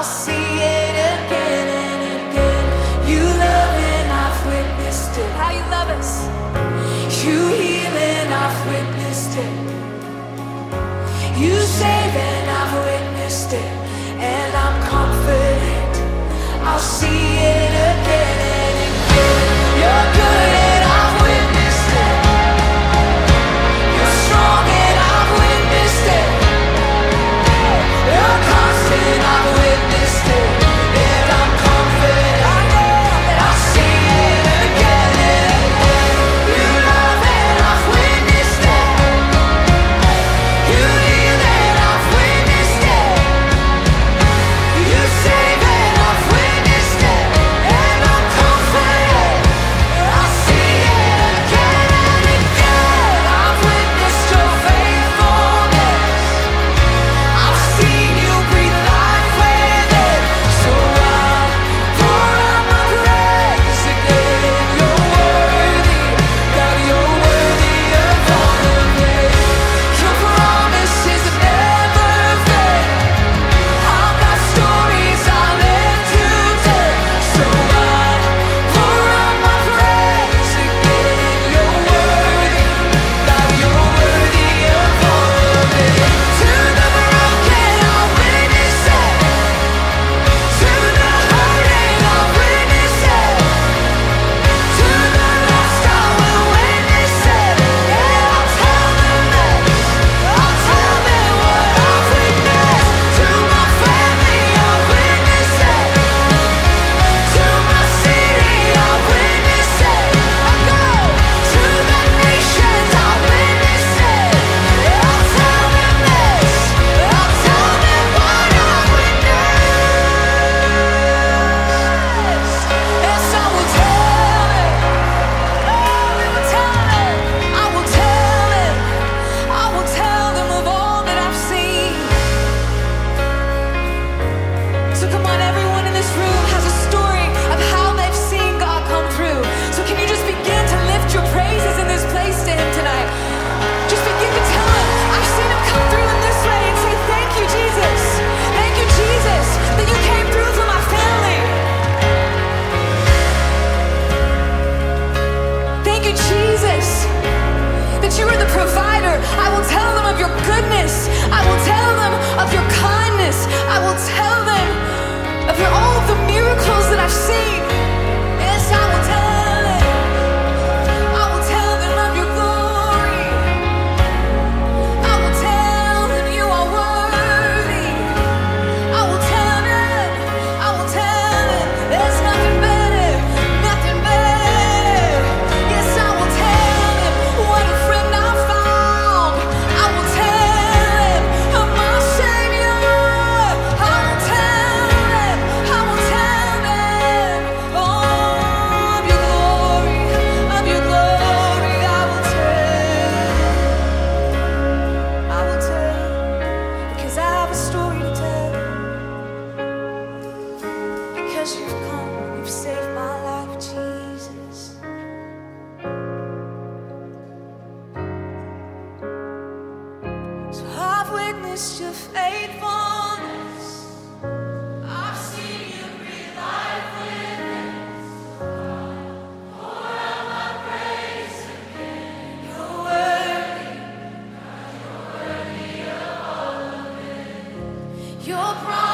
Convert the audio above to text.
I'll see it again and again. You love and I've witnessed it. How you love us. You heal and I've witnessed it. You save and I've witnessed it. And I'm confident I'll see it again and again. You're good and I've witnessed it. You're strong and I've witnessed it. You're constant, I've witnessed it. And I'm confident that I'll see it again and again. You love and I've witnessed it. You heal and I've witnessed it. You save and I've witnessed it. And I'm confident I'll see it again and again. I've witnessed your faithfulness. I've seen you breathe life with it. So I pour out my praise again. You're worthy, God, you're worthy of all of it. Your promises never fail. I've got stories I'll let you tell. So I pour out my praise again. You're worthy, God, you're worthy of all of it. To the broken, I'll witness it. To the hurting, I'll witness it. To the lost, I will witness it. And I'll tell them this. I'll tell them what I've witnessed. To my family, I'll witness it. To my city, I'll witness it. I go to the nations, I'll witness it. I'll tell them this. I'll tell them what I've witnessed. Yes, I will tell it. Oh, we will tell it. I will tell it. I will tell them of all that I've seen. So come on, everyone in this room has a story of how they've seen God come through. So can you just begin to lift your praises in this place to Him tonight? Just begin to tell Him, I've seen Him come through in this way, and say, thank you, Jesus. Thank you, Jesus, that you came through for my family. Thank you, Jesus, that you are the provider. I will tell them of your goodness. I will tell them of your kindness. I will tell them of all of the miracles that I've seen. Yes, I will tell them. I will tell them of your glory. I will tell them you are worthy. I will tell them. I will tell them there's nothing better. Nothing better. Yes, I will tell them what a friend I found. I will tell them of my Savior. I will tell them. I will tell them. Oh, of your glory, of your glory. I will tell. I will tell, because I have a story to tell. Because you've come, you've saved my life, Jesus. So I've witnessed your faithfulness. I've seen you breathe life within. Pour out my praise again. You're worthy. You're worthy of all of it. Your promise